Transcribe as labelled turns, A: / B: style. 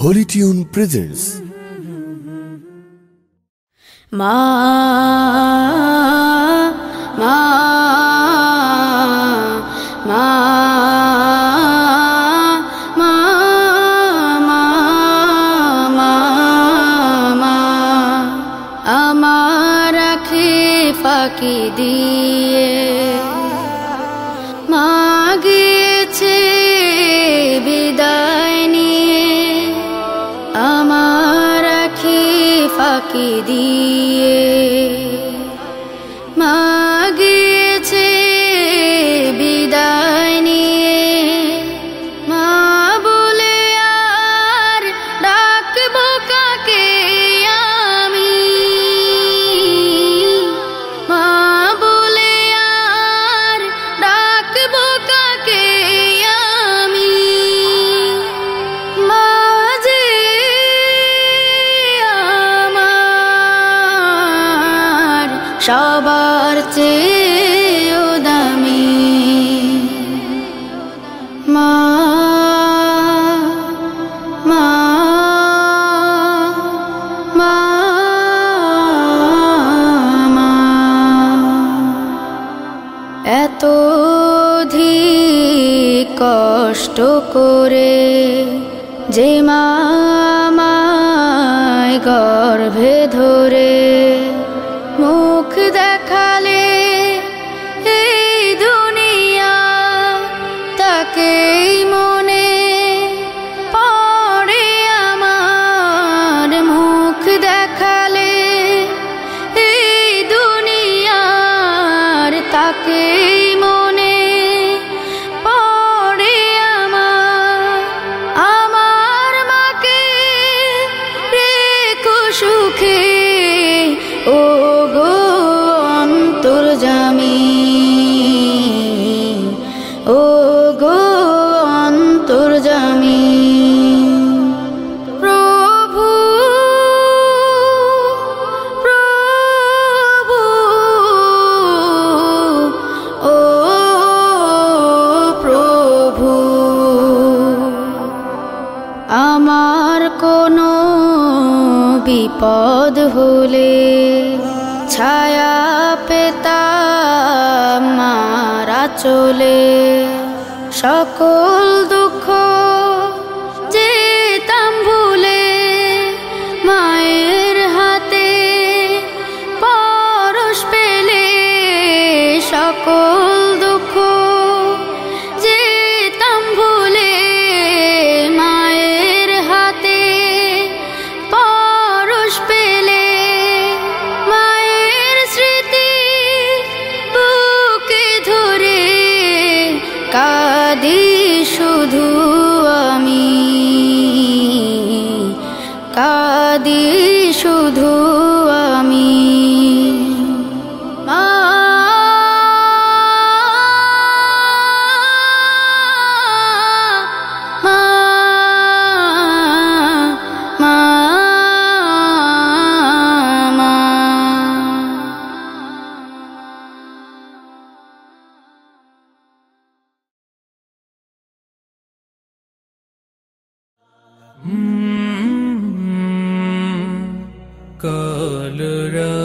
A: Holy Tune presents
B: মা মা মা মা মা মা আমার আঁখি ফাঁকি দিয়ে মা গিয়েছে বিদায় নিয়ে, আমার আঁখি ফাঁকি দিয়ে মা গিয়েছে বিদায় নিয়ে। মা বলে আর ডাকবো কাকে আমি, মা বলে আর ডাকবো কাকে আমি। মা যে আমার সবার চেয়েও দামি, মা মা মা মা। এত অধিক কষ্ট করে যে মা আমায় গর্ভে ধরে মুখ দেখালে এই দুনিয়া, তাকেই মনে পড়ে আমার। মুখ দেখালে এই দুনিয়ার, তাকেই মনে পড়ে আমার। আমার মাকে রেখো সুখে ও গো অন্তর্যামী, ও গো অন্তর্যামী। প্রভু প্রভু ও প্রভু, আমার কোনো বিপদ হলে ছায়া পেতাম মার আঁচলে। সকল দুঃখ যেতাম ভুলে মায়ের হাতে পরশ পেলে। সকল দুঃখ যেতাম ভুলে মায়ের হাতে পরশ পেলে। মায়ের স্মৃতি বুকে ধরে কাঁদি শুধু আমি, কাঁদি শুধু আমি। মা মা মা মা।
C: কাল